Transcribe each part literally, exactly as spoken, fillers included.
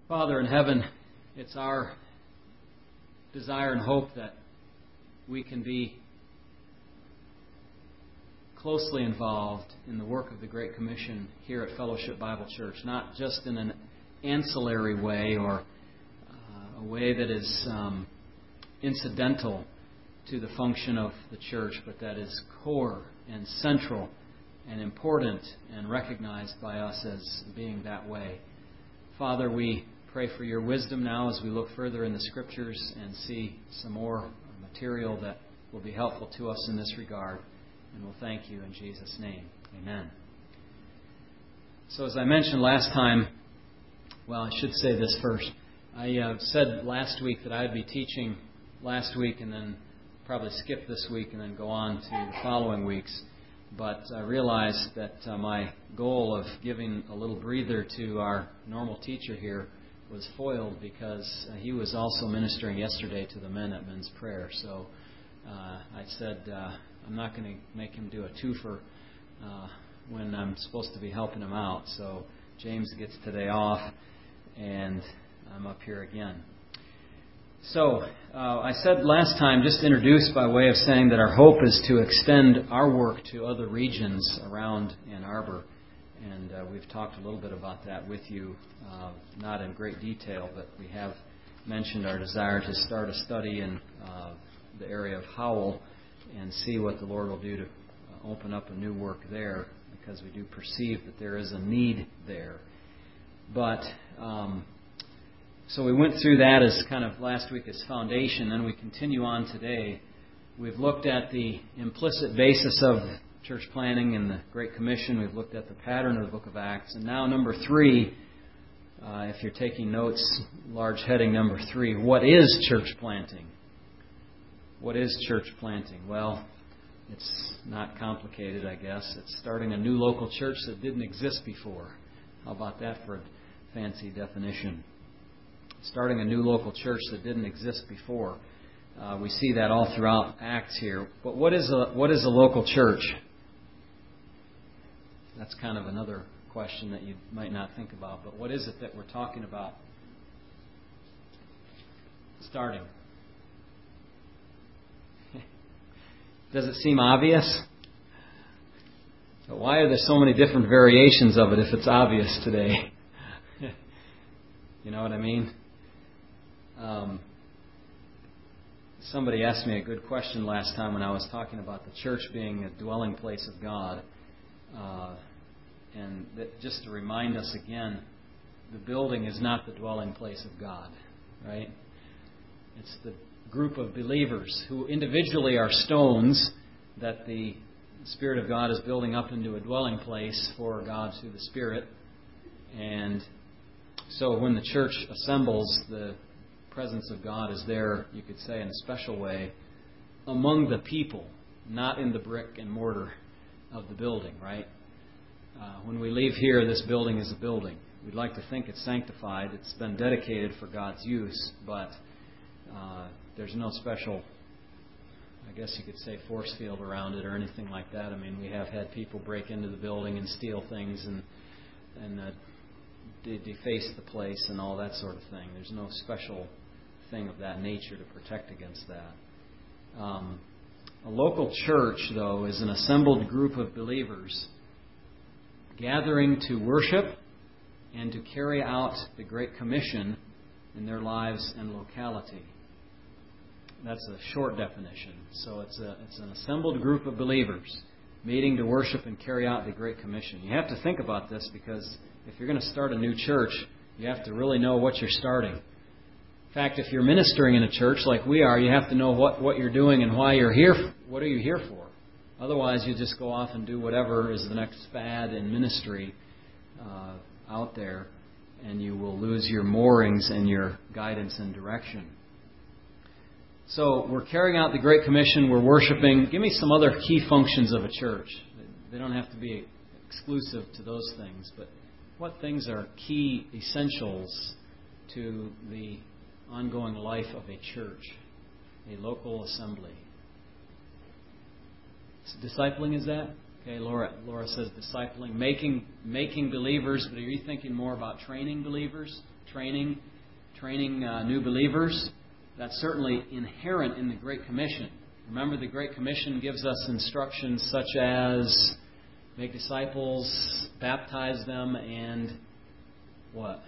Father in heaven, it's our desire and hope that we can be closely involved in the work of the Great Commission here at Fellowship Bible Church, not just in an ancillary way or uh, a way that is um, incidental to the function of the church, but that is core and central and important and recognized by us as being that way. Father, we pray for your wisdom now as we look further in the Scriptures and see some more material that will be helpful to us in this regard. And we'll thank you in Jesus' name. Amen. So as I mentioned last time, well, I should say this first. I uh, said last week that I'd be teaching last week and then probably skip this week and then go on to the following weeks. But I realized that uh, my goal of giving a little breather to our normal teacher here was foiled because uh, he was also ministering yesterday to the men at men's prayer. So uh, I said uh, I'm not going to make him do a twofer uh, when I'm supposed to be helping him out. So James gets today off, and I'm up here again. So uh, I said last time, just introduced by way of saying that our hope is to extend our work to other regions around Ann Arbor. And uh, we've talked a little bit about that with you, uh, not in great detail, but we have mentioned our desire to start a study in uh, the area of Howell and see what the Lord will do to uh, open up a new work there, because we do perceive that there is a need there. But um, so we went through that as kind of last week as foundation, and we continue on today. We've looked at the implicit basis of church planting and the Great Commission. We've looked at the pattern of the book of Acts. And now number three, uh, if you're taking notes, large heading number three, what is church planting? What is church planting? Well, it's not complicated, I guess. It's starting a new local church that didn't exist before. How about that for a fancy definition? Starting a new local church that didn't exist before. Uh, we see that all throughout Acts here. But what is a what is a local church? That's kind of another question that you might not think about. But what is it that we're talking about? Starting. Does it seem obvious? So why are there so many different variations of it if it's obvious today? You know what I mean? Um, somebody asked me a good question last time when I was talking about the church being a dwelling place of God. Uh, and that, just to remind us again, the building is not the dwelling place of God, right? It's the group of believers who individually are stones that the Spirit of God is building up into a dwelling place for God through the Spirit. And so when the church assembles, the presence of God is there, you could say, in a special way, among the people, not in the brick and mortar of the building, right? Uh, when we leave here, this building is a building. We'd like to think it's sanctified. It's been dedicated for God's use, but uh, there's no special, I guess you could say, force field around it or anything like that. I mean, we have had people break into the building and steal things and and uh, de- deface the place and all that sort of thing. There's no special thing of that nature to protect against that. Um, a local church, though, is an assembled group of believers gathering to worship and to carry out the Great Commission in their lives and locality. That's a short definition. So it's a it's an assembled group of believers meeting to worship and carry out the Great Commission. You have to think about this, because if you're going to start a new church, you have to really know what you're starting. In fact, if you're ministering in a church like we are, you have to know what, what you're doing and why you're here. What are you here for? Otherwise, you just go off and do whatever is the next fad in ministry uh, out there, and you will lose your moorings and your guidance and direction. So we're carrying out the Great Commission. We're worshiping. Give me some other key functions of a church. They don't have to be exclusive to those things, but what things are key essentials to the ongoing life of a church, a local assembly? Discipling, is that? Okay, Laura. Laura says discipling, making making believers. But are you thinking more about training believers, training, training uh, new believers? That's certainly inherent in the Great Commission. Remember, the Great Commission gives us instructions such as make disciples, baptize them, and what?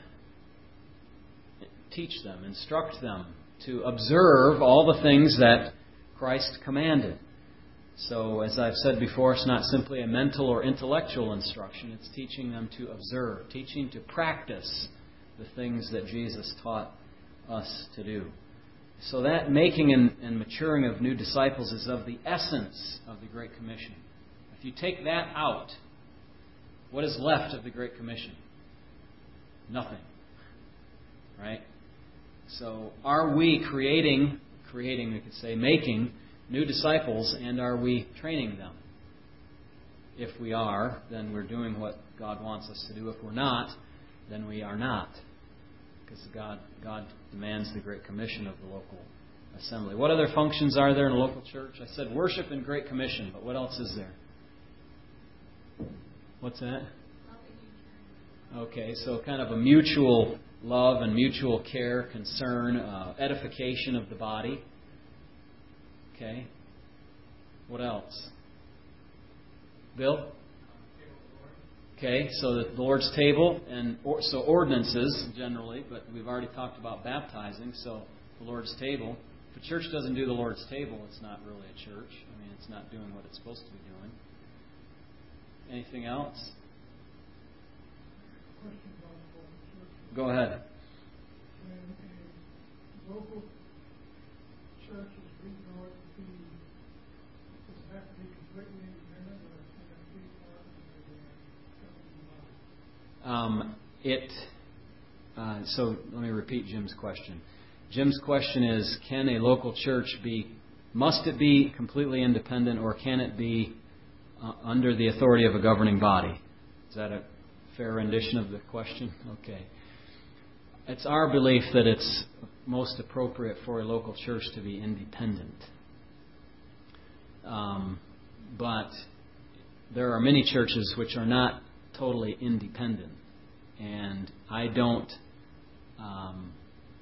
Teach them, instruct them to observe all the things that Christ commanded. So, as I've said before, it's not simply a mental or intellectual instruction. It's teaching them to observe, teaching to practice the things that Jesus taught us to do. So that making and, and maturing of new disciples is of the essence of the Great Commission. If you take that out, what is left of the Great Commission? Nothing. Right? So are we creating, creating, we could say, making new disciples, and are we training them? If we are, then we're doing what God wants us to do. If we're not, then we are not. Because God, God demands the Great Commission of the local assembly. What other functions are there in a local church? I said worship and Great Commission, but what else is there? What's that? Okay, so kind of a mutual love and mutual care, concern, uh, edification of the body. Okay. What else? Bill? Okay, so the Lord's table, and or, so ordinances generally, but we've already talked about baptizing, so the Lord's table. If a church doesn't do the Lord's table, it's not really a church. I mean, it's not doing what it's supposed to be doing. Anything else? Go ahead. When a local church is reignited, does it have to be completely independent, or can it be part of the governing body? Um, it. Uh, so let me repeat Jim's question. Jim's question is: can a local church be? Must it be completely independent, or can it be uh, under the authority of a governing body? Is that a fair rendition of the question? Okay. It's our belief that it's most appropriate for a local church to be independent. Um, but there are many churches which are not totally independent. And I don't, um,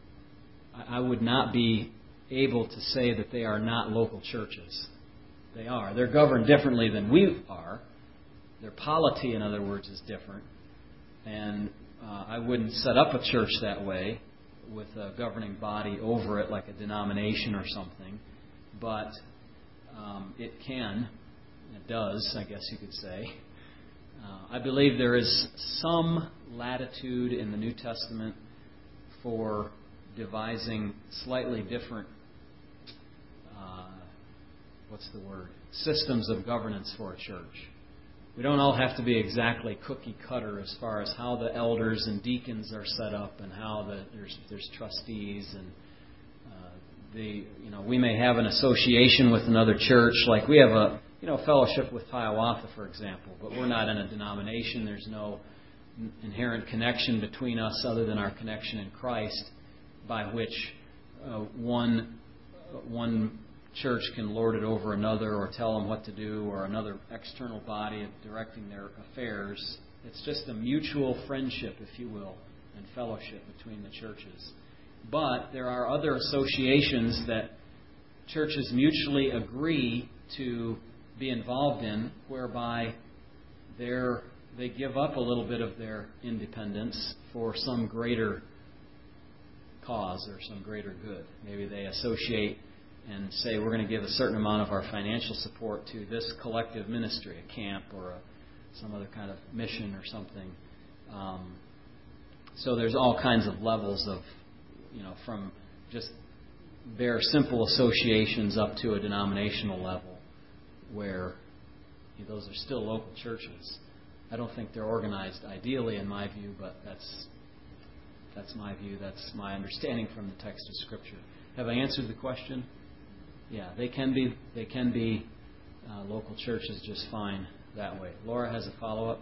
I would not be able to say that they are not local churches. They are. They're governed differently than we are. Their polity, in other words, is different. And uh, I wouldn't set up a church that way with a governing body over it like a denomination or something. But um, it can, it does, I guess you could say. Uh, I believe there is some latitude in the New Testament for devising slightly different, uh, what's the word, systems of governance for a church. We don't all have to be exactly cookie cutter as far as how the elders and deacons are set up and how the, there's there's trustees and uh, the you know we may have an association with another church, like we have a you know fellowship with Hiawatha, for example, but we're not in a denomination. There's no inherent connection between us other than our connection in Christ, by which uh, one one. church can lord it over another or tell them what to do, or another external body directing their affairs. It's just a mutual friendship, if you will, and fellowship between the churches. But there are other associations that churches mutually agree to be involved in, whereby they're, they give up a little bit of their independence for some greater cause or some greater good. Maybe they associate and say, we're going to give a certain amount of our financial support to this collective ministry, a camp or a, some other kind of mission or something. Um, so there's all kinds of levels of, you know, from just bare simple associations up to a denominational level where you know, those are still local churches. I don't think they're organized ideally in my view, but that's that's my view. That's my understanding from the text of Scripture. Have I answered the question? Yeah, they can be they can be uh, local churches just fine that way. Laura has a follow-up.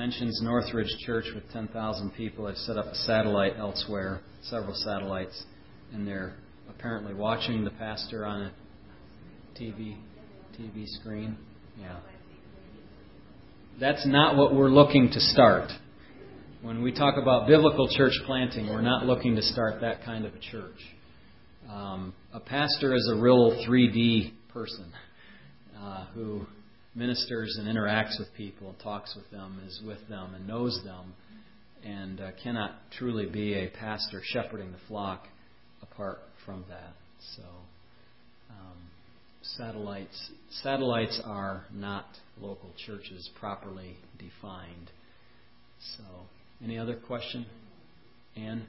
mentions Northridge Church with ten thousand people. I've set up a satellite elsewhere, several satellites, and they're apparently watching the pastor on a T V T V screen. Yeah. That's not what we're looking to start. When we talk about biblical church planting, we're not looking to start that kind of a church. Um, a pastor is a real three D person uh, who ministers and interacts with people and talks with them, is with them and knows them, and uh, cannot truly be a pastor shepherding the flock apart from that. So, um, satellites satellites are not local churches properly defined. So, any other question? Ann?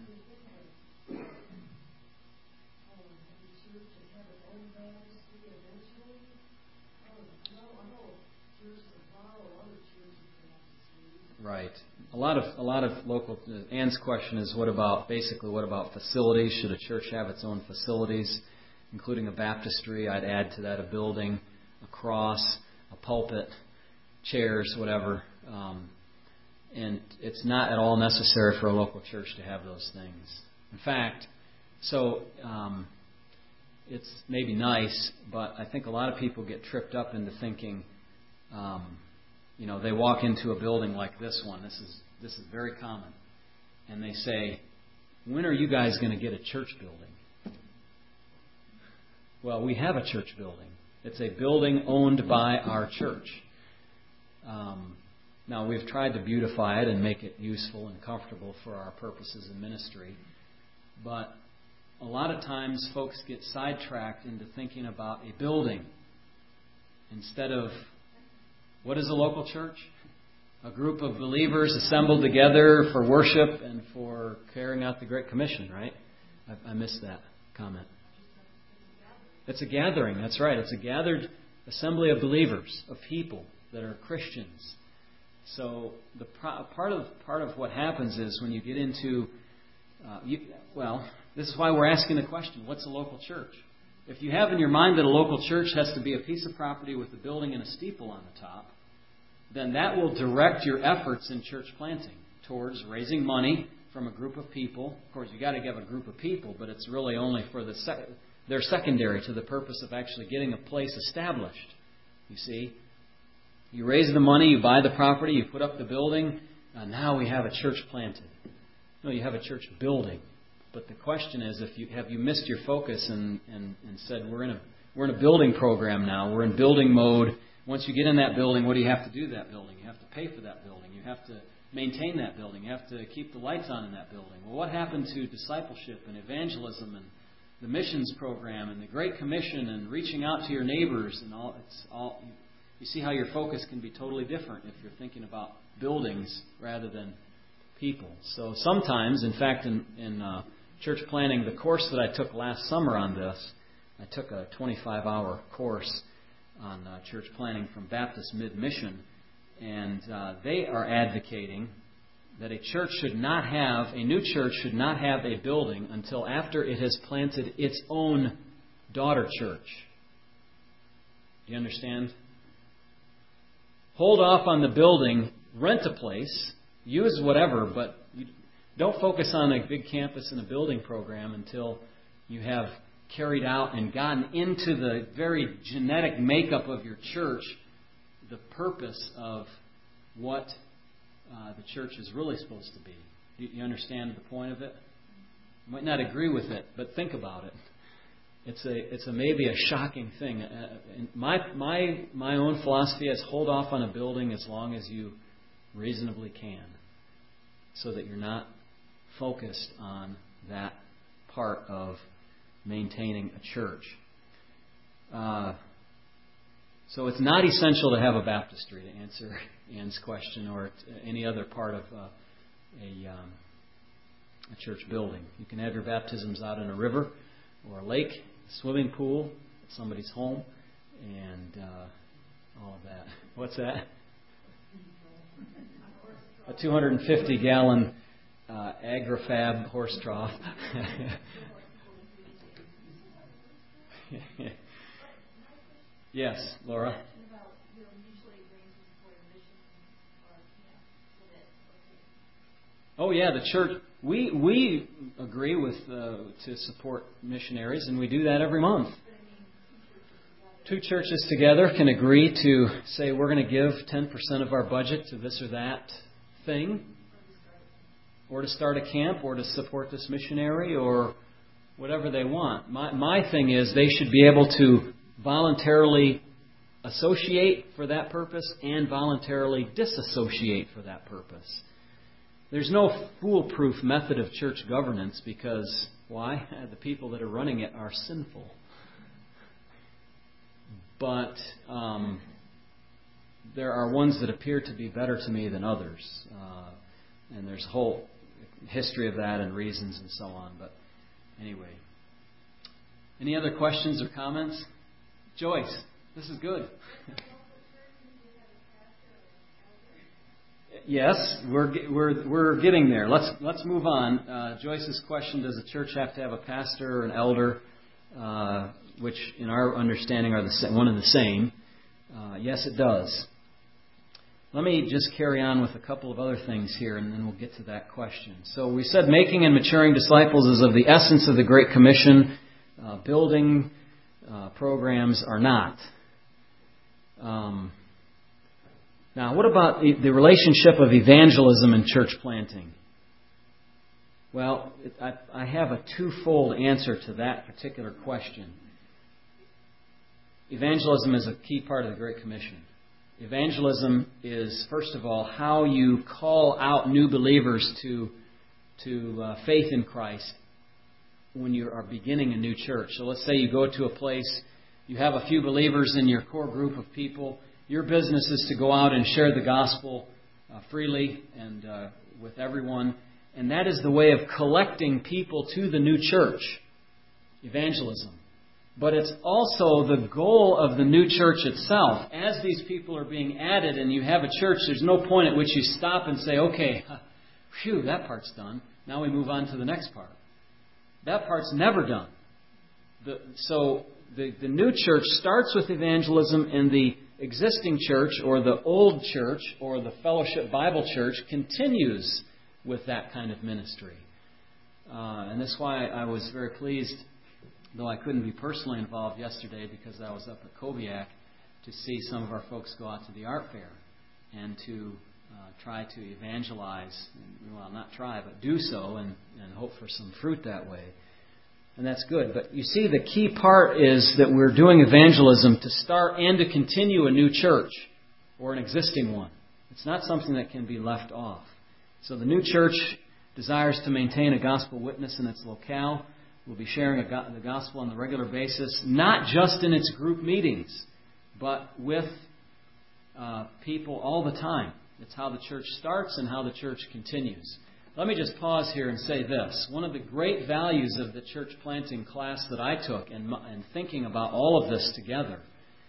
Right. A lot of a lot of local. Uh, Ann's question is, what about basically what about facilities? Should a church have its own facilities, including a baptistry? I'd add to that a building, a cross, a pulpit, chairs, whatever. Um, and it's not at all necessary for a local church to have those things. In fact, so um, it's maybe nice, but I think a lot of people get tripped up into thinking. Um, You know, they walk into a building like this one. This is this is very common. And they say, when are you guys going to get a church building? Well, we have a church building. It's a building owned by our church. Um, now, we've tried to beautify it and make it useful and comfortable for our purposes in ministry. But a lot of times folks get sidetracked into thinking about a building instead of, what is a local church? A group of believers assembled together for worship and for carrying out the Great Commission, right? I, I missed that comment. It's a gathering, that's right. It's a gathered assembly of believers, of people that are Christians. So the pro- part of part of what happens is when you get into, uh, you, well, this is why we're asking the question, what's a local church? If you have in your mind that a local church has to be a piece of property with a building and a steeple on the top, then that will direct your efforts in church planting towards raising money from a group of people. Of course, you've got to have a group of people, but it's really only for the sec- they're secondary to the purpose of actually getting a place established. You see, you raise the money, you buy the property, you put up the building, and now we have a church planted. No, you have a church building. But the question is, if you have you missed your focus and, and, and said we're in a we're in a building program now, we're in building mode. Once you get in that building, what do you have to do to that building? You have to pay for that building. You have to maintain that building. You have to keep the lights on in that building. Well, what happened to discipleship and evangelism and the missions program and the Great Commission and reaching out to your neighbors and all? It's all. You see how your focus can be totally different if you're thinking about buildings rather than people. So sometimes, in fact, in, in uh, church planning, the course that I took last summer on this, I took a twenty-five hour course on uh, church planning from Baptist Mid-Mission, and uh, they are advocating that a church should not have, a new church should not have a building until after it has planted its own daughter church. Do you understand? Hold off on the building, rent a place, use whatever, but you don't focus on a big campus and a building program until you have carried out and gotten into the very genetic makeup of your church, the purpose of what uh, the church is really supposed to be. Do you understand the point of it? You might not agree with it, but think about it. It's a it's a maybe a shocking thing. Uh, my my my own philosophy is hold off on a building as long as you reasonably can, so that you're not focused on that part of maintaining a church. Uh, so it's not essential to have a baptistry, to answer Ann's question, or any other part of uh, a, um, a church building. You can have your baptisms out in a river or a lake, a swimming pool, at somebody's home, and uh, all of that. What's that? A two hundred fifty gallon uh, Agrifab horse trough. Yes, Laura. Oh yeah, the church. We we agree with uh, to support missionaries, and we do that every month. Two churches together can agree to say we're going to give ten percent of our budget to this or that thing, or to start a camp, or to support this missionary, or whatever they want. My my thing is they should be able to voluntarily associate for that purpose and voluntarily disassociate for that purpose. There's no foolproof method of church governance because, why? The people that are running it are sinful. But um, there are ones that appear to be better to me than others. Uh, and there's a whole history of that and reasons and so on. But anyway. Any other questions or comments? Joyce, this is good. Yes, we're we're we're getting there. Let's let's move on. Uh, Joyce's question: does a church have to have a pastor or an elder? Uh, which, in our understanding, are the one and the same. Uh, yes, it does. Let me just carry on with a couple of other things here, and then we'll get to that question. So we said making and maturing disciples is of the essence of the Great Commission. Uh, building uh, programs are not. Um, now, what about the, the relationship of evangelism and church planting? Well, it, I, I have a twofold answer to that particular question. Evangelism is a key part of the Great Commission. Evangelism is, first of all, how you call out new believers to, to uh, faith in Christ when you are beginning a new church. So let's say you go to a place, you have a few believers in your core group of people. Your business is to go out and share the gospel uh, freely and uh, with everyone. And that is the way of collecting people to the new church, evangelism. But it's also the goal of the new church itself. As these people are being added and you have a church, there's no point at which you stop and say, okay, phew, that part's done. Now we move on to the next part. That part's never done. The, so the, the new church starts with evangelism, and the existing church or the old church or the Fellowship Bible Church continues with that kind of ministry. Uh, and that's why I was very pleased, though I couldn't be personally involved yesterday because I was up at Koviak, to see some of our folks go out to the art fair and to uh, try to evangelize, well, not try, but do so and, and hope for some fruit that way. And that's good. But you see, the key part is that we're doing evangelism to start and to continue a new church or an existing one. It's not something that can be left off. So the new church desires to maintain a gospel witness in its locale. We'll be sharing a go- the gospel on a regular basis, not just in its group meetings, but with uh, people all the time. It's how the church starts and how the church continues. Let me just pause here and say this. One of the great values of the church planting class that I took and, and thinking about all of this together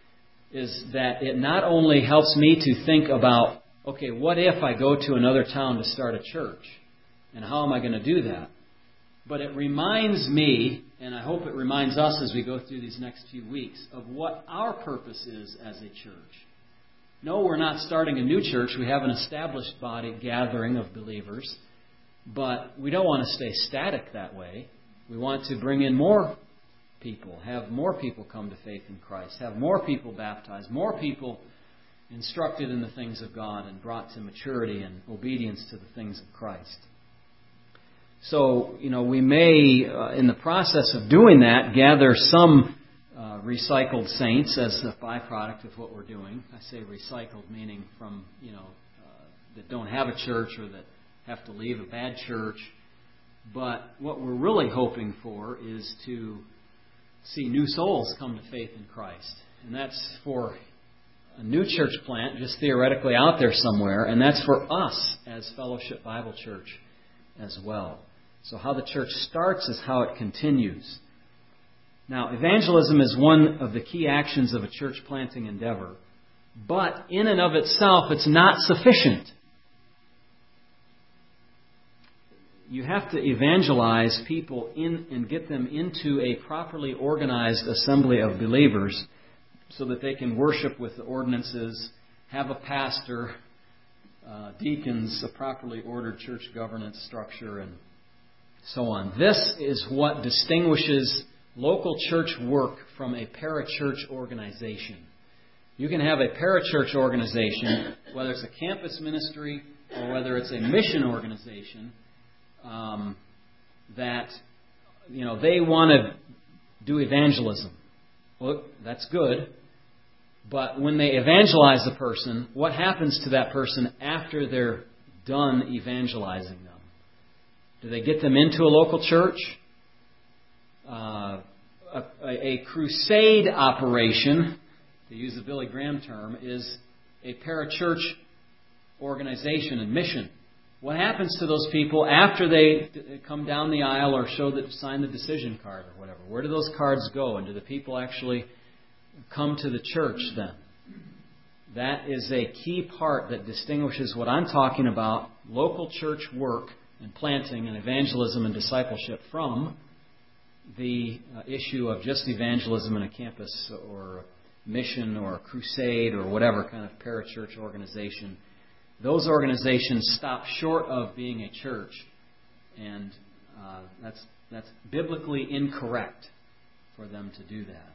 is that it not only helps me to think about, okay, what if I go to another town to start a church? And how am I going to do that? But it reminds me, and I hope it reminds us as we go through these next few weeks, of what our purpose is as a church. No, we're not starting a new church. We have an established body gathering of believers. But we don't want to stay static that way. We want to bring in more people, have more people come to faith in Christ, have more people baptized, more people instructed in the things of God and brought to maturity and obedience to the things of Christ. So, you know, we may, uh, in the process of doing that, gather some uh, recycled saints as the byproduct of what we're doing. I say recycled, meaning from, you know, uh, that don't have a church or that have to leave a bad church. But what we're really hoping for is to see new souls come to faith in Christ. And that's for a new church plant, just theoretically out there somewhere. And that's for us as Fellowship Bible Church as well. So how the church starts is how it continues. Now, evangelism is one of the key actions of a church planting endeavor. But in and of itself, it's not sufficient. You have to evangelize people in and get them into a properly organized assembly of believers so that they can worship with the ordinances, have a pastor, uh, deacons, a properly ordered church governance structure, and so on. This is what distinguishes local church work from a parachurch organization. You can have a parachurch organization, whether it's a campus ministry or whether it's a mission organization, um, that, you know, they want to do evangelism. Well, that's good. But when they evangelize a person, what happens to that person after they're done evangelizing them? Do they get them into a local church? Uh, a, a crusade operation, to use a Billy Graham term, is a parachurch organization and mission. What happens to those people after they come down the aisle or show that sign the decision card or whatever? Where do those cards go? And do the people actually come to the church then? That is a key part that distinguishes what I'm talking about, local church work and planting and evangelism and discipleship, from the uh, issue of just evangelism in a campus or a mission or a crusade or whatever kind of parachurch organization. Those organizations stop short of being a church, and uh, that's that's biblically incorrect for them to do that.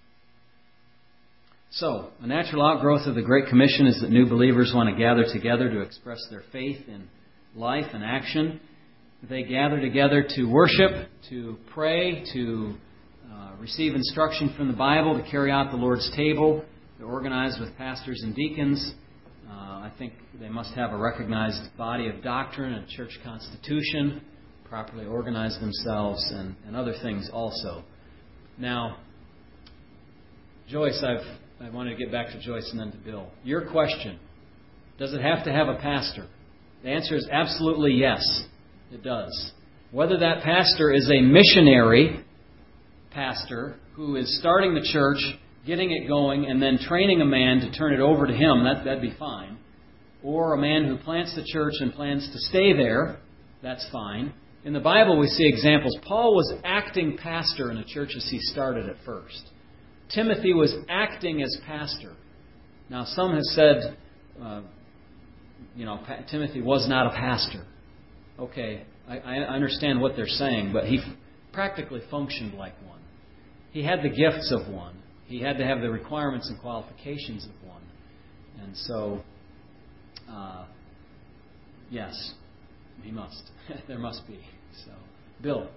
So, a natural outgrowth of the Great Commission is that new believers want to gather together to express their faith in life and action. They gather together to worship, to pray, to uh, receive instruction from the Bible, to carry out the Lord's table. They're organized with pastors and deacons. Uh, I think they must have a recognized body of doctrine and church constitution, properly organize themselves, and, and other things also. Now, Joyce, I've I wanted to get back to Joyce and then to Bill. Your question, does it have to have a pastor? The answer is absolutely yes, it does. Whether that pastor is a missionary pastor who is starting the church, getting it going, and then training a man to turn it over to him, that, that'd be fine. Or a man who plants the church and plans to stay there, that's fine. In the Bible we see examples. Paul was acting pastor in the church as he started at first. Timothy was acting as pastor. Now, some have said, uh, you know, pa- Timothy was not a pastor. Okay, I, I understand what they're saying, but he f- practically functioned like one. He had the gifts of one. He had to have the requirements and qualifications of one. And so, uh, yes, he must. There must be. So, Bill.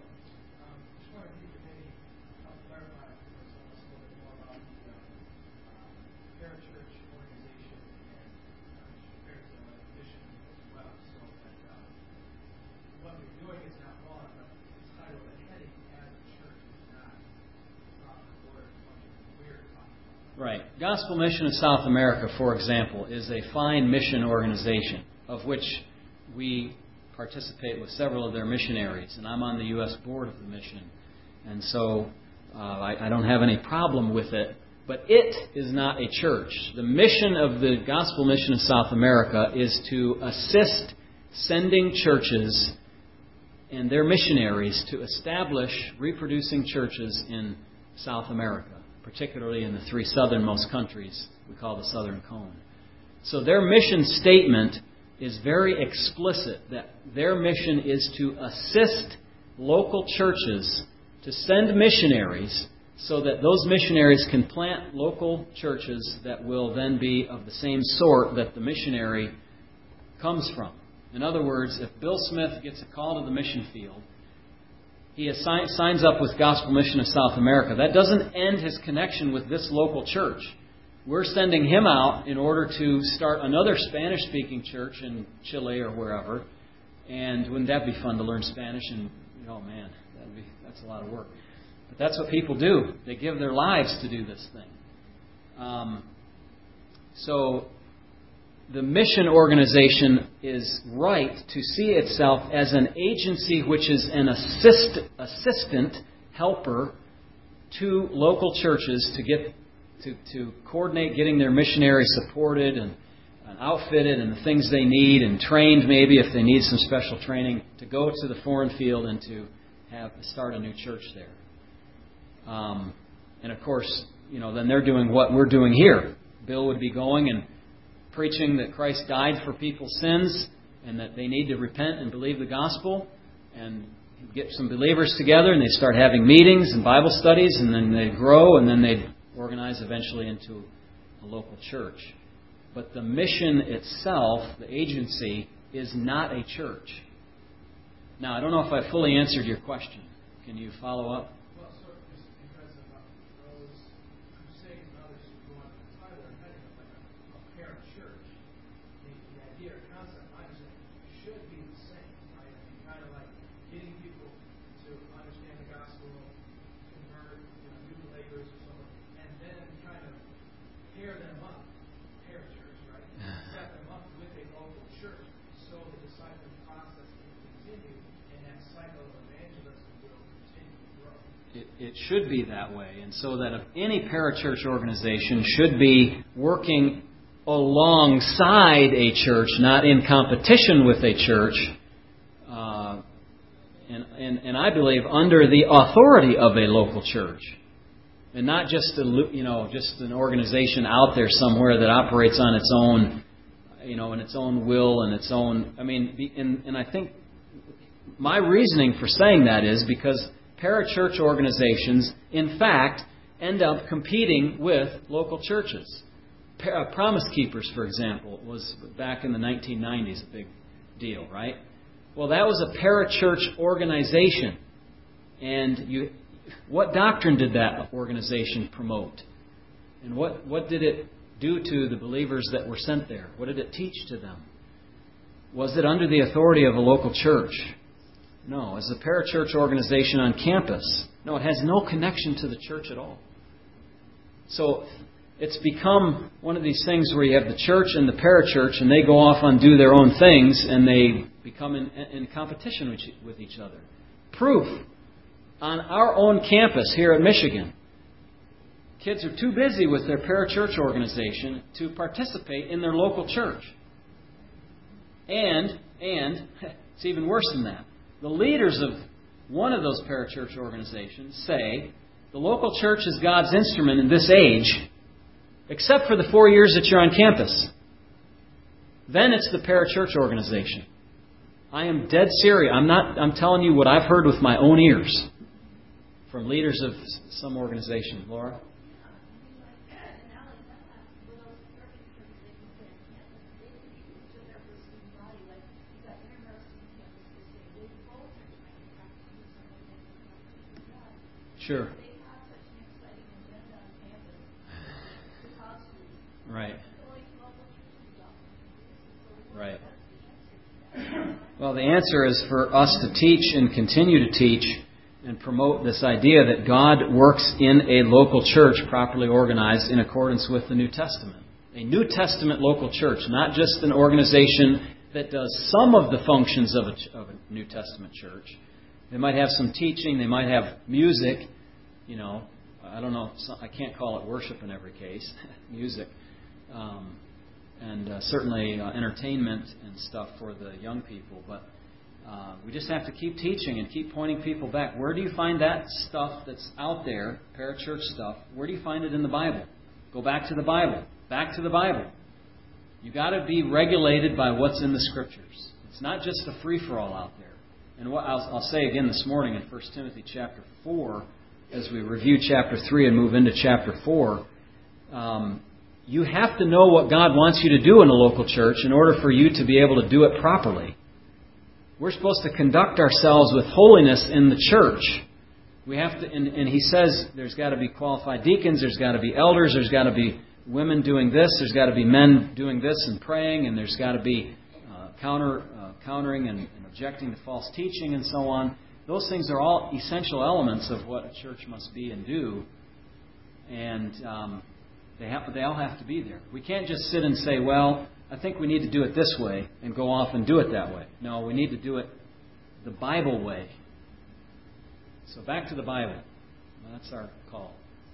Right. Gospel Mission of South America, for example, is a fine mission organization of which we participate with several of their missionaries, and I'm on the U S board of the mission. And so uh, I, I don't have any problem with it, but it is not a church. The mission of the Gospel Mission of South America is to assist sending churches and their missionaries to establish reproducing churches in South America, particularly in the three southernmost countries we call the Southern Cone. So their mission statement is very explicit that their mission is to assist local churches to send missionaries so that those missionaries can plant local churches that will then be of the same sort that the missionary comes from. In other words, if Bill Smith gets a call to the mission field, he assign, signs up with Gospel Mission of South America. That doesn't end his connection with this local church. We're sending him out in order to start another Spanish-speaking church in Chile or wherever. And wouldn't that be fun to learn Spanish? And, oh man, that'd be, that's a lot of work. But that's what people do. They give their lives to do this thing. Um, so the mission organization is right to see itself as an agency which is an assist, assistant helper to local churches to get to, to coordinate getting their missionaries supported and, and outfitted and the things they need and trained maybe if they need some special training to go to the foreign field and to have start a new church there. Um, and of course, you know, then they're doing what we're doing here. Bill would be going and preaching that Christ died for people's sins and that they need to repent and believe the gospel, and get some believers together and they start having meetings and Bible studies, and then they grow, and then they organize eventually into a local church. But the mission itself, the agency, is not a church. Now, I don't know if I fully answered your question. Can you follow up? Well, so it's because of uh, those crusade and others who go on the Tyler and heading up like a, a parent church. The, the idea or concept, I'm saying, should be the same, right? I mean, kind of like getting people to understand the gospel, convert, you know, new believers or something, and then kind of pair them up, parent church, right? Set them up with a local church so the discipling process can continue and that cycle of evangelism will continue to grow. It, it should be that way. And so that if any parachurch organization should be working alongside a church, not in competition with a church, uh, and, and, and I believe under the authority of a local church. And not just a, you know, just an organization out there somewhere that operates on its own, you know, in its own will and its own. I mean, and, and I think my reasoning for saying that is because parachurch organizations, in fact, end up competing with local churches. Promise Keepers, for example, was back in the nineteen nineties a big deal, right? Well, that was a parachurch organization, and you. What doctrine did that organization promote? And what, what did it do to the believers that were sent there? What did it teach to them? Was it under the authority of a local church? No. As a parachurch organization on campus? No, it has no connection to the church at all. So it's become one of these things where you have the church and the parachurch, and they go off and do their own things, and they become in, in competition with each other. Proof. On our own campus here at Michigan, kids are too busy with their parachurch organization to participate in their local church. And, and, it's even worse than that. The leaders of one of those parachurch organizations say the local church is God's instrument in this age, except for the four years that you're on campus. Then it's the parachurch organization. I am dead serious. I'm not. I'm telling you what I've heard with my own ears from leaders of some organization. Laura? Sure. Right. Right. Well, the answer is for us to teach and continue to teach and promote this idea that God works in a local church properly organized in accordance with the New Testament. A New Testament local church, not just an organization that does some of the functions of a, of a New Testament church. They might have some teaching, they might have music, you know, I don't know, I can't call it worship in every case, music, um, and uh, certainly uh, entertainment and stuff for the young people, but Uh, we just have to keep teaching and keep pointing people back. Where do you find that stuff that's out there, parachurch stuff? Where do you find it in the Bible? Go back to the Bible. Back to the Bible. You've got to be regulated by what's in the Scriptures. It's not just a free-for-all out there. And what I'll, I'll say again this morning in First Timothy chapter four, as we review chapter three and move into chapter four, um, you have to know what God wants you to do in a local church in order for you to be able to do it properly. We're supposed to conduct ourselves with holiness in the church. We have to, and, and he says there's got to be qualified deacons, there's got to be elders, there's got to be women doing this, there's got to be men doing this and praying, and there's got to be uh, counter uh, countering and, and objecting to false teaching and so on. Those things are all essential elements of what a church must be and do, and um, they have they all have to be there. We can't just sit and say, well, I think we need to do it this way and go off and do it that way. No, we need to do it the Bible way. So back to the Bible. That's our call.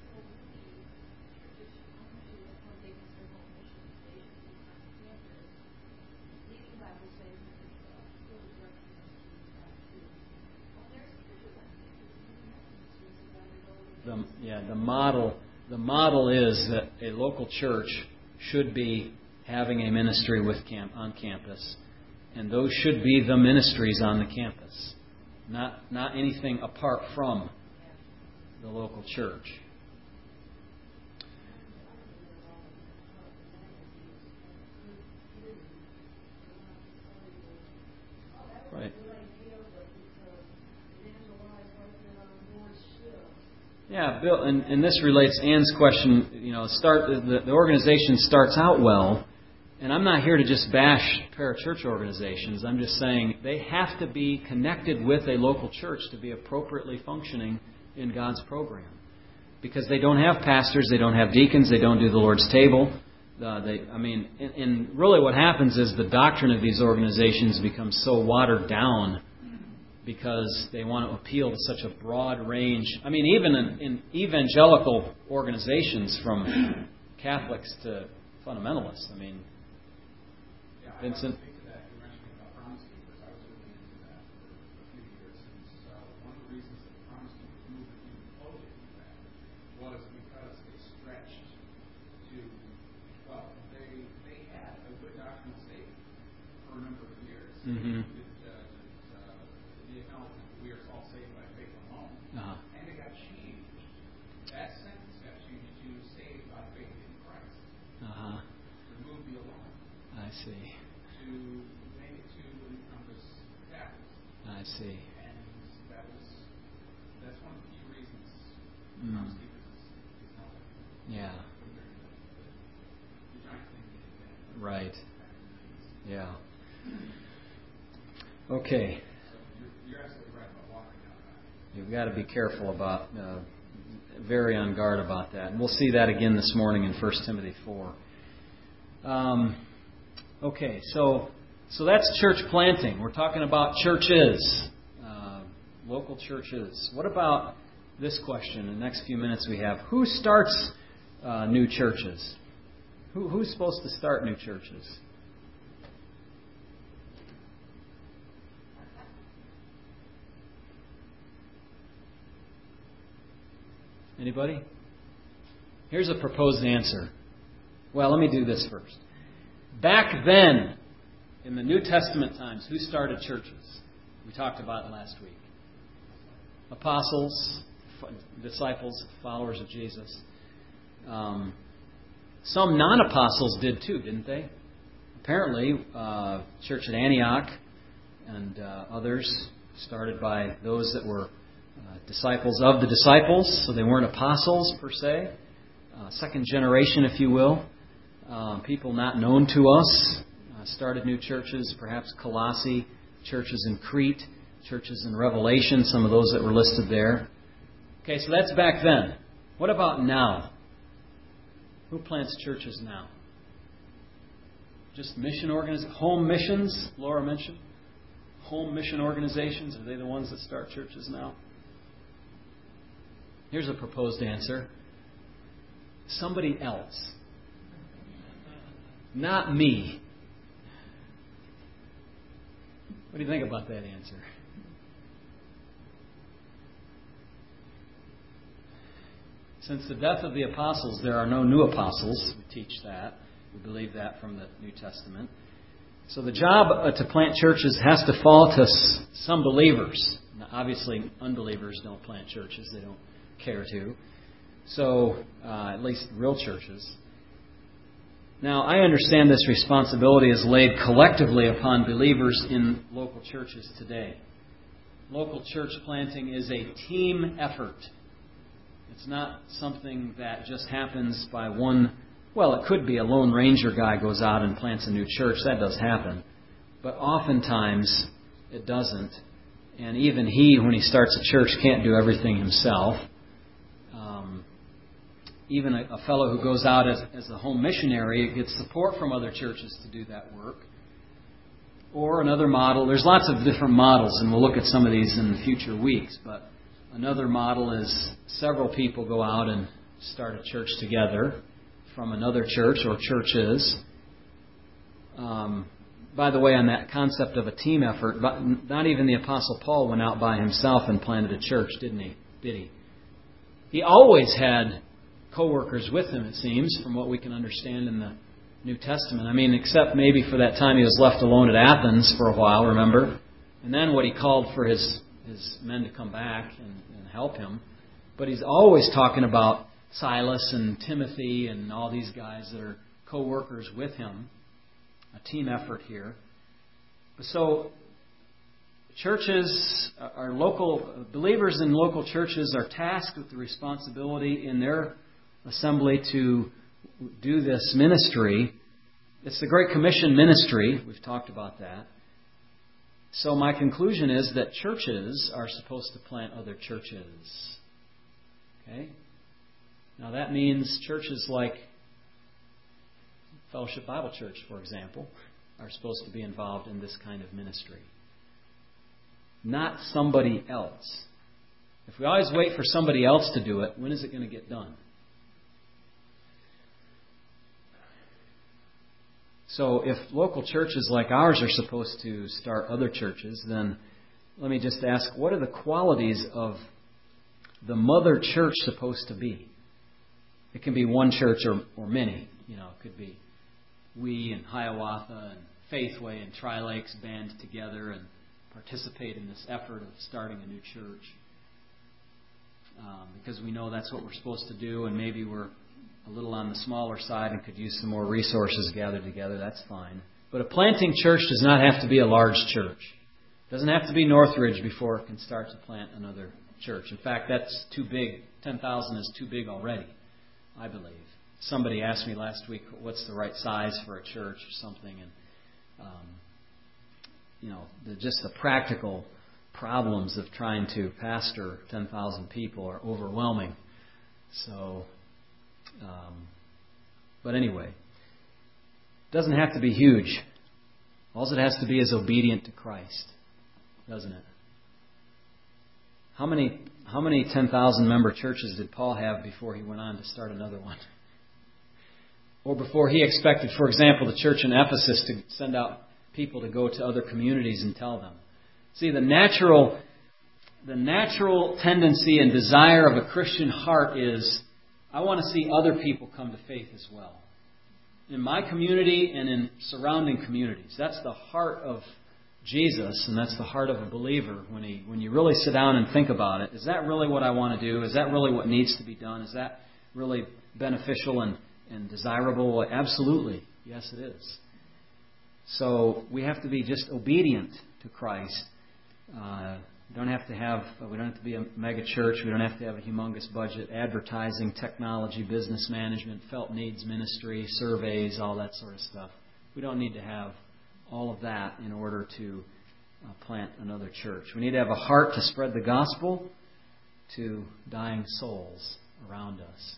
The, yeah, the model the model is that a local church should be having a ministry with camp on campus. And those should be the ministries on the campus, not not anything apart from the local church. Right. Yeah, Bill, and, and this relates Ann's question. You know, start the, the organization starts out well, and I'm not here to just bash parachurch organizations. I'm just saying they have to be connected with a local church to be appropriately functioning in God's program, because they don't have pastors, they don't have deacons, they don't do the Lord's table. Uh, they, I mean, and, and really what happens is the doctrine of these organizations becomes so watered down because they want to appeal to such a broad range. I mean, even in, in evangelical organizations, from Catholics to fundamentalists. I mean, yeah, Vincent. I speak to that. You mentioned about Promise Keepers. I was looking into that for a few years, and uh, one of the reasons that the Promise Keepers movement even floated into that was because they stretched to, well, they they had a good doctrinal statement for a number of years. Mm-hmm. Uh-huh. And it got changed. That sentence got changed to saved by faith in Christ. Uh-huh. Remove the alarm. I see. To make it to encompass Catholics. I see. And that was that's one of the key reasons Mm. Promise Keepers is, is not like Yeah. the, the giant thing they did. Right. Yeah. Okay. So you're, you're absolutely right about watering down that. You've got to be careful about, uh, very on guard about that. And we'll see that again this morning in First Timothy four. Um, okay, so so that's church planting. We're talking about churches, uh, local churches. What about this question in the next few minutes we have? Who starts uh, new churches? Who, who's supposed to start new churches? Anybody? Here's a proposed answer. Well, let me do this first. Back then, in the New Testament times, who started churches? We talked about it last week. Apostles, disciples, followers of Jesus. Um, some non-apostles did too, didn't they? Apparently, uh, church at Antioch and uh, others started by those that were Uh, disciples of the disciples, so they weren't apostles per se. Uh, second generation, if you will. Uh, people not known to us uh, started new churches, perhaps Colossae, churches in Crete, churches in Revelation, some of those that were listed there. Okay, so that's back then. What about now? Who plants churches now? Just mission organizations? Home missions, Laura mentioned. Home mission organizations, are they the ones that start churches now? Here's a proposed answer. Somebody else. Not me. What do you think about that answer? Since the death of the apostles, there are no new apostles. We teach that. We believe that from the New Testament. So the job uh, to plant churches has to fall to s- some believers. Now, obviously, unbelievers don't plant churches. They don't care to. So, uh, at least real churches. Now, I understand this responsibility is laid collectively upon believers in local churches today. Local church planting is a team effort. It's not something that just happens by one. Well, it could be a Lone Ranger guy goes out and plants a new church. That does happen. But oftentimes, it doesn't. And even he, when he starts a church, can't do everything himself. Even a, a fellow who goes out as, as a home missionary gets support from other churches to do that work. Or another model, there's lots of different models, and we'll look at some of these in future weeks, but another model is several people go out and start a church together from another church or churches. Um, by the way, on that concept of a team effort, not even the Apostle Paul went out by himself and planted a church, didn't he? Did he? He always had co-workers with him, it seems, from what we can understand in the New Testament. I mean, except maybe for that time he was left alone at Athens for a while, remember? And then what he called for his, his men to come back and, and help him. But he's always talking about Silas and Timothy and all these guys that are co-workers with him. A team effort here. So, churches, our local believers in local churches are tasked with the responsibility in their assembly to do this ministry. It's the Great Commission ministry. We've talked about that. So my conclusion is that churches are supposed to plant other churches. Okay? Now that means churches like Fellowship Bible Church, for example, are supposed to be involved in this kind of ministry. Not somebody else. If we always wait for somebody else to do it, when is it going to get done? So if local churches like ours are supposed to start other churches, then let me just ask, what are the qualities of the mother church supposed to be? It can be one church or, or many. You know, it could be we and Hiawatha and Faithway and Tri-Lakes band together and participate in this effort of starting a new church. Um, because we know that's what we're supposed to do, and maybe we're a little on the smaller side and could use some more resources gathered together, that's fine. But a planting church does not have to be a large church. It doesn't have to be Northridge before it can start to plant another church. In fact, that's too big. ten thousand is too big already, I believe. Somebody asked me last week, what's the right size for a church or something, and um, you know, the, just the practical problems of trying to pastor ten thousand people are overwhelming. So, um, but anyway, it doesn't have to be huge. All it has to be is obedient to Christ, doesn't it? How many how many ten thousand member churches did Paul have before he went on to start another one? Or before he expected, for example, the church in Ephesus to send out people to go to other communities and tell them. See, the natural, the natural tendency and desire of a Christian heart is, I want to see other people come to faith as well. In my community and in surrounding communities. That's the heart of Jesus, and that's the heart of a believer when he when you really sit down and think about it. Is that really what I want to do? Is that really what needs to be done? Is that really beneficial and, and desirable? Absolutely. Yes, it is. So we have to be just obedient to Christ. Uh, we don't have to have we don't have to be a mega church. We don't have to have a humongous budget. Advertising, technology, business management, felt needs ministry, surveys, all that sort of stuff. We don't need to have all of that in order to uh, plant another church. We need to have a heart to spread the gospel to dying souls around us.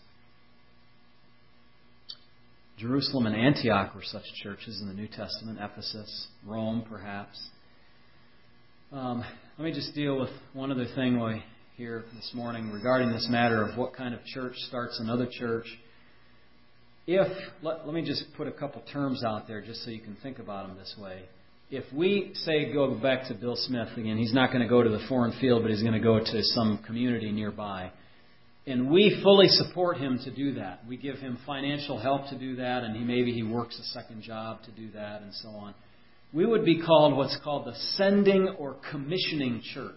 Jerusalem and Antioch were such churches in the New Testament. Ephesus, Rome, perhaps. Um, let me just deal with one other thing we here this morning regarding this matter of what kind of church starts another church. If let, let me just put a couple terms out there just so you can think about them this way. If we say go back to Bill Smith again, he's not going to go to the foreign field, but he's going to go to some community nearby. And we fully support him to do that. We give him financial help to do that, and he maybe he works a second job to do that, and so on. We would be called what's called the sending or commissioning church.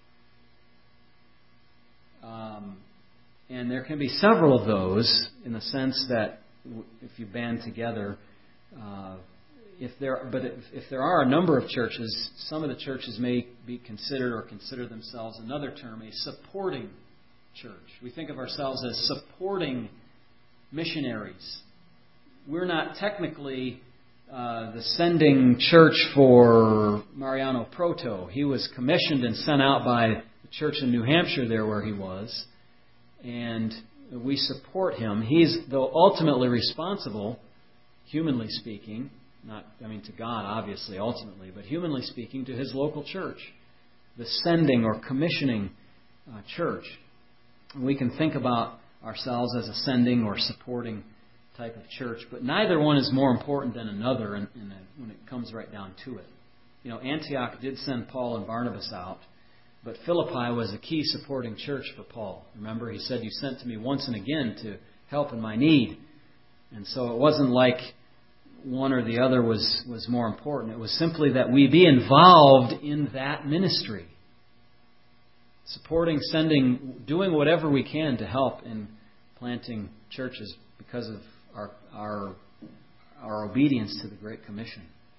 Um, and there can be several of those in the sense that if you band together, uh, if there, but if, if there are a number of churches, some of the churches may be considered or consider themselves another term, a supporting church. We think of ourselves as supporting missionaries. We're not technically uh, the sending church for Mariano Proto. He was commissioned and sent out by the church in New Hampshire there where he was. And we support him. He's, though ultimately responsible, humanly speaking, not, I mean, to God, obviously, ultimately, but humanly speaking, to his local church, the sending or commissioning uh, church. We can think about ourselves as a sending or supporting type of church, but neither one is more important than another in, in a, when it comes right down to it. You know, Antioch did send Paul and Barnabas out, but Philippi was a key supporting church for Paul. Remember, he said, you sent to me once and again to help in my need. And so it wasn't like one or the other was, was more important. It was simply that we be involved in that ministry. Supporting, sending, doing whatever we can to help in planting churches because of our our our obedience to the Great Commission.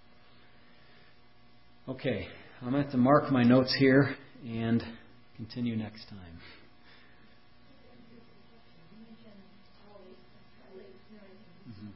Okay, I'm going to have to mark my notes here and continue next time. Mm-hmm.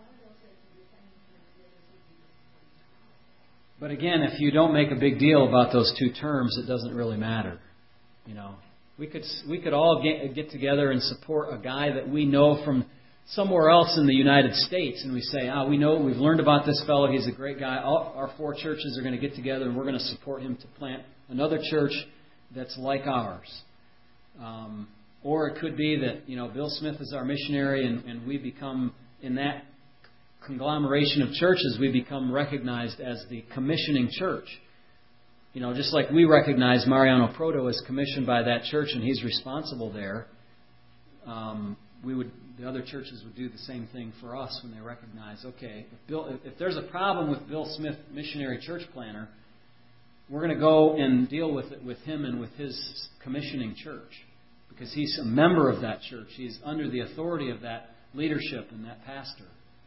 But again, if you don't make a big deal about those two terms, it doesn't really matter. You know, we could we could all get, get together and support a guy that we know from somewhere else in the United States, and we say, ah, we know, we've learned about this fellow, he's a great guy. All our four churches are going to get together, and we're going to support him to plant another church that's like ours. Um, or it could be that, you know, Bill Smith is our missionary, and, and we become, in that conglomeration of churches, we become recognized as the commissioning church. You know, just like we recognize Mariano Proto as commissioned by that church, and he's responsible there. Um, we would, the other churches would do the same thing for us when they recognize, okay, if, Bill, if there's a problem with Bill Smith, missionary church planner, we're going to go and deal with it with him and with his commissioning church, because he's a member of that church. He's under the authority of that leadership and that pastor.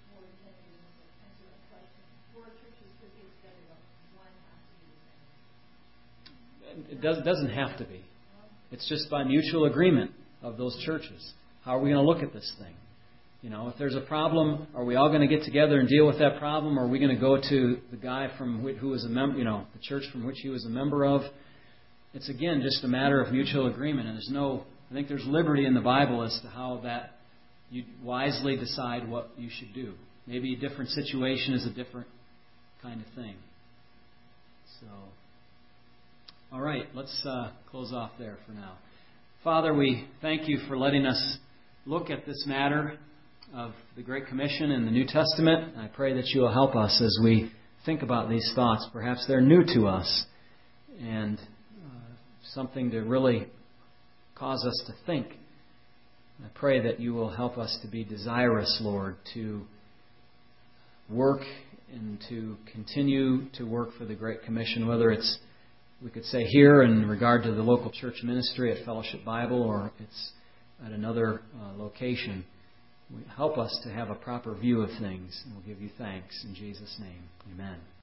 It doesn't have to be. It's just by mutual agreement of those churches. How are we going to look at this thing? You know, if there's a problem, are we all going to get together and deal with that problem? Or are we going to go to the guy from who was a member, you know, the church from which he was a member of? It's again just a matter of mutual agreement, and there's no. I think there's liberty in the Bible as to how that you wisely decide what you should do. Maybe a different situation is a different kind of thing. So, all right, let's uh, close off there for now. Father, we thank you for letting us look at this matter of the Great Commission in the New Testament. I pray that you will help us as we think about these thoughts. Perhaps they're new to us and uh, something to really cause us to think. I pray that you will help us to be desirous, Lord, to work and to continue to work for the Great Commission, whether it's, we could say here in regard to the local church ministry at Fellowship Bible, or it's at another uh, location. Help us to have a proper view of things, and we'll give you thanks in Jesus' name. Amen.